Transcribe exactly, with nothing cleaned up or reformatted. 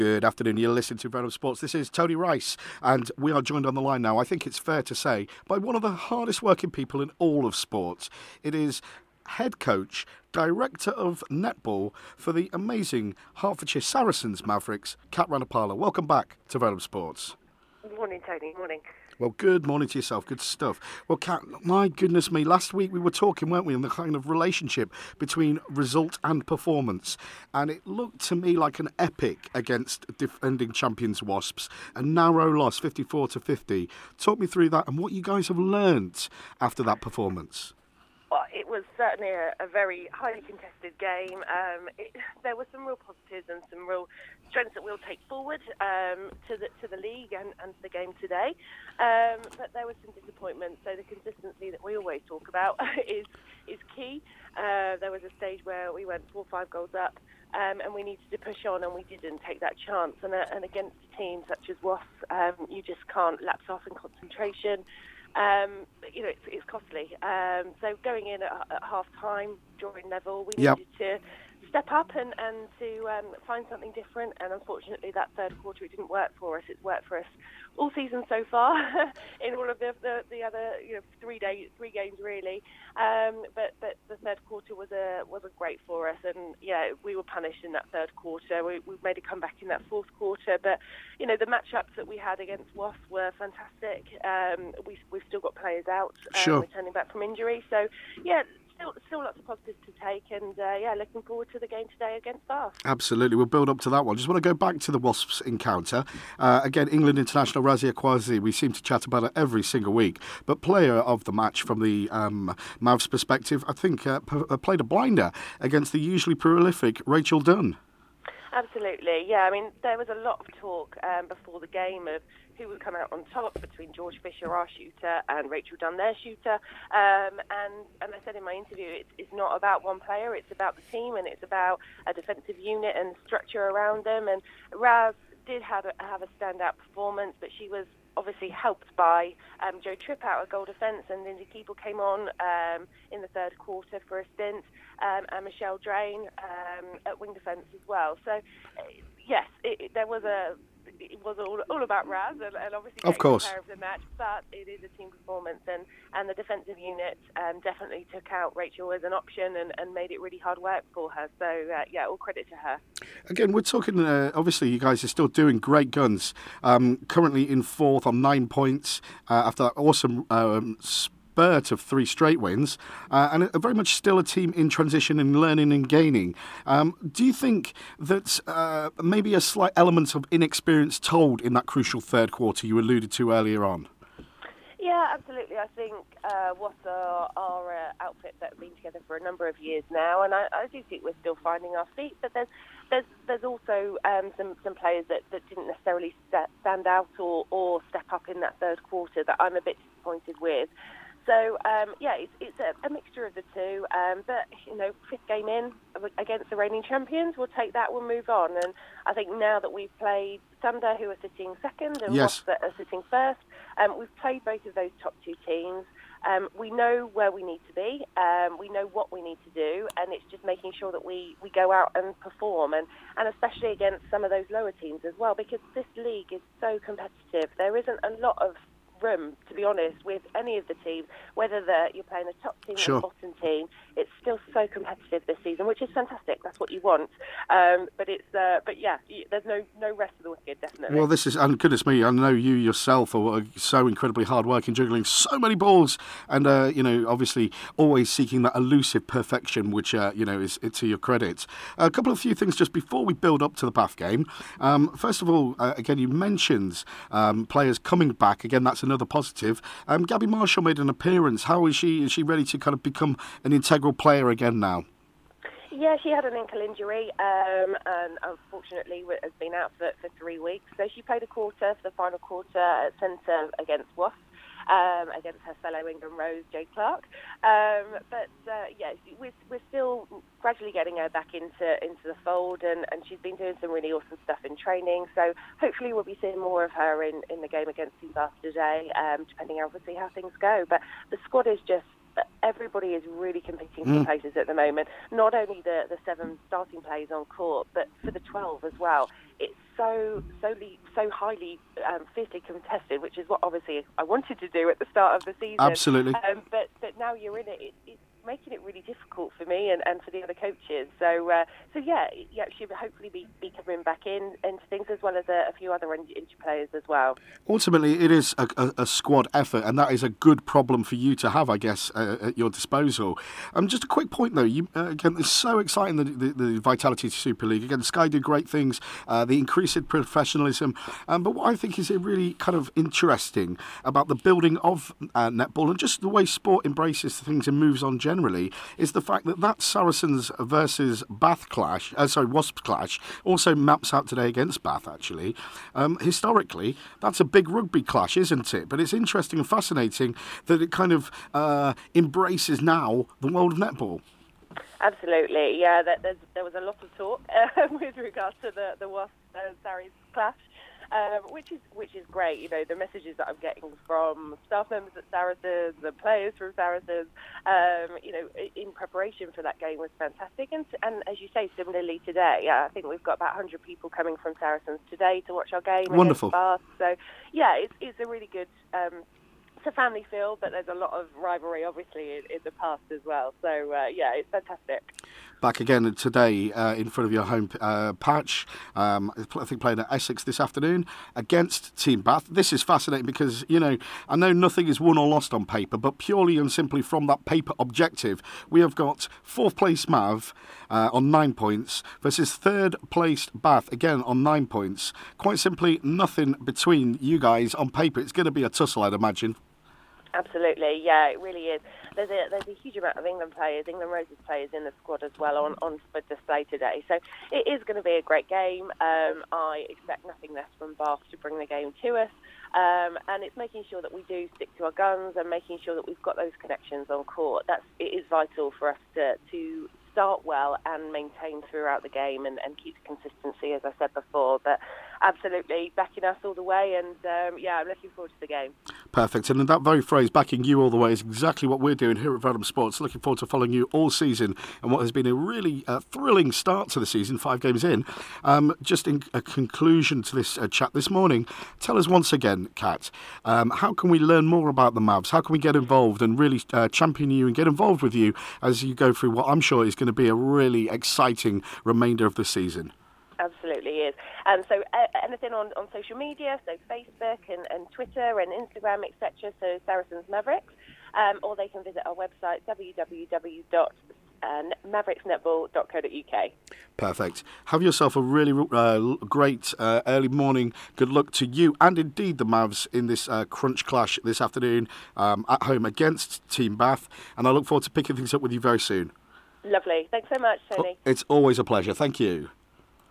Good afternoon. You're listening to Vellum Sports. This is Tony Rice, and we are joined on the line now, I think it's fair to say, by one of the hardest working people in all of sports. It is head coach, director of netball for the amazing Hertfordshire Saracens Mavericks, Kat Ranapala. Welcome back to Vellum Sports. Good morning, Tony. Morning. Well, good morning to yourself. Good stuff. Well, Kat, my goodness me, last week we were talking, weren't we, on the kind of relationship between result and performance. And it looked to me like an epic against defending champions Wasps. A narrow loss, fifty-four to fifty. Talk me through that and what you guys have learnt after that performance. Well, it was certainly a, a very highly contested game. Um, it, there were some real positives and some real strengths that we'll take forward um, to the to the league and, and to the game today. Um, but there was some disappointment. So the consistency that we always talk about is is key. Uh, there was a stage where we went four or five goals up, um, and we needed to push on, and we didn't take that chance. And, uh, and against teams such as Wasps, um, you just can't lapse off in concentration. Um, you know, it's, it's costly. Um, so going in at, at half time, drawing level, we Yep. needed to step up and, and to um, find something different. And unfortunately, that third quarter, it didn't work for us. It's worked for us all season so far in all of the, the, the other you know three days, three games really. Um, but but the third quarter was a wasn't great for us, and yeah, we were punished in that third quarter. We we made a comeback in that fourth quarter, but you know the matchups that we had against Wasps were fantastic. Um, we we've still got players out, um, Sure. returning back from injury, so yeah. Still, still lots of positives to take, and uh, yeah, looking forward to the game today against Bath. Absolutely, we'll build up to that one. Just want to go back to the Wasps encounter. Uh, again, England international Razia Kouazi, we seem to chat about it every single week, but player of the match from the um, Mavs perspective, I think uh, p- played a blinder against the usually prolific Rachel Dunn. Absolutely, yeah. I mean, there was a lot of talk um, before the game of who would come out on top between George Fisher, our shooter, and Rachel Dunn, their shooter. Um, and, and I said in my interview, it's, it's not about one player, it's about the team, and it's about a defensive unit and structure around them. And Raz did have a, have a standout performance, but she was obviously helped by um, Jo Tripp out of goal defence, and Lindsay Keeble came on um, in the third quarter for a stint, um, and Michelle Drain um, at wing defence as well. So, uh, yes, it, it, there was a it was all, all about Raz, and, and obviously Of course. player of the match, but it is a team performance, and, and the defensive unit um, definitely took out Rachel as an option and, and made it really hard work for her. So, uh, yeah, all credit to her. Again, we're talking, uh, obviously, you guys are still doing great guns. Um, currently in fourth on nine points uh, after that awesome um, spurt of three straight wins, uh, and a, very much still a team in transition and learning and gaining. Um, do you think that uh, maybe a slight element of inexperience told in that crucial third quarter you alluded to earlier on? Yeah, absolutely. I think uh, Wasps are, are an outfit that have been together for a number of years now, and I, I do think we're still finding our feet. But there's there's there's also um, some some players that, that didn't necessarily st- stand out or, or step up in that third quarter that I'm a bit disappointed with. So, um, yeah, it's, it's a, a mixture of the two. Um, but, you know, fifth game in against the reigning champions, we'll take that, we'll move on. And I think now that we've played Thunder, who are sitting second, and Yes. Wasps that are sitting first, um, we've played both of those top two teams. Um, we know where we need to be. Um, we know what we need to do. And it's just making sure that we, we go out and perform. And, and especially against some of those lower teams as well, because this league is so competitive. There isn't a lot of room, to be honest, with any of the teams, whether the, you're playing a top team Sure. or a bottom team. It's still so competitive this season, which is fantastic. That's what you want. Um, but it's, uh, but yeah, there's no no rest of the wicked, definitely. Well, this is, and goodness me, I know you yourself are so incredibly hard working, juggling so many balls, and uh, you know, obviously always seeking that elusive perfection, which uh, you know is to your credit. A couple of few things just before we build up to the Bath game. Um, first of all, uh, again, you mentioned um, players coming back. Again, that's another positive. Um, Gabby Marshall made an appearance. How is she? Is she ready to kind of become an integral player again now? Yeah, she had an ankle injury um, and unfortunately has been out for, for three weeks. So she played a quarter for the final quarter at centre against Wasps, um, against her fellow England Rose, Jade Clark. Um, but uh, yeah, we're, we're still gradually getting her back into into the fold, and, and she's been doing some really awesome stuff in training. So hopefully we'll be seeing more of her in, in the game against Team Bath today, um, depending on obviously how things go. But the squad is just everybody is really competing for Mm. places at the moment. Not only the, the seven starting players on court, but for the twelve as well. It's so so so highly um, fiercely contested, which is what obviously I wanted to do at the start of the season. Absolutely. Um, but but now you're in it, it it's making it really difficult for me and, and for the other coaches. So uh, so yeah, yeah, she'll hopefully be, be coming back in into things, as well as a, a few other injured players as well. Ultimately, it is a, a, a squad effort, and that is a good problem for you to have, I guess, uh, at your disposal. Um, just a quick point, though. You, uh, again, it's so exciting, the, the, the Vitality Super League. Again, Sky did great things, uh, the increased professionalism. Um, but what I think is really kind of interesting about the building of uh, netball and just the way sport embraces things and moves on generally is the fact that that Saracens versus Bath clash, uh, sorry, Wasps clash, also maps out today against Bath, actually. Um, historically, that's a big rugby clash, isn't it? But it's interesting and fascinating that it kind of uh, embraces now the world of netball. Absolutely, yeah. That, there was a lot of talk uh, with regards to the the Wasps uh, Sarries clash, um, which is which is great. You know, the messages that I'm getting from staff members at Saracens, the players from Saracens, um, you know, in preparation for that game was fantastic. And and as you say, similarly today, yeah, I think we've got about one hundred people coming from Saracens today to watch our game. Wonderful. Against Bath. So yeah, it's it's a really good. Um, It's a family feel, but there's a lot of rivalry, obviously, in, in the past as well. So, uh, yeah, it's fantastic. Back again today uh, in front of your home uh, patch. Um, I think playing at Essex this afternoon against Team Bath. This is fascinating because, you know, I know nothing is won or lost on paper, but purely and simply from that paper objective, we have got fourth place Mav uh, on nine points versus third placed Bath, again on nine points. Quite simply, nothing between you guys on paper. It's going to be a tussle, I'd imagine. Absolutely, yeah, it really is. There's a there's a huge amount of England players, England Roses players in the squad as well on, on for display today. So it is going to be a great game. Um, I expect nothing less from Bath to bring the game to us. Um, and it's making sure that we do stick to our guns and making sure that we've got those connections on court. That's it is vital for us to to start well and maintain throughout the game and, and keep the consistency, as I said before. But absolutely backing us all the way, and um, yeah, I'm looking forward to the game. Perfect. And in that very phrase, backing you all the way, is exactly what we're doing here at Verum Sports. Looking forward to following you all season and what has been a really uh, thrilling start to the season, five games in. Um, just in a conclusion to this uh, chat this morning, tell us once again, Kat, um, how can we learn more about the Mavs? How can we get involved and really uh, champion you and get involved with you as you go through what I'm sure is going to be a really exciting remainder of the season? Absolutely is. And so uh, anything on, on social media, so Facebook and, and Twitter and Instagram, et cetera, so Saracens Mavericks, um, or they can visit our website, w w w dot mavericks netball dot co dot u k. Perfect. Have yourself a really uh, great uh, early morning. Good luck to you and indeed the Mavs in this uh, crunch clash this afternoon um, at home against Team Bath. And I look forward to picking things up with you very soon. Lovely. Thanks so much, Tony. It's always a pleasure. Thank you.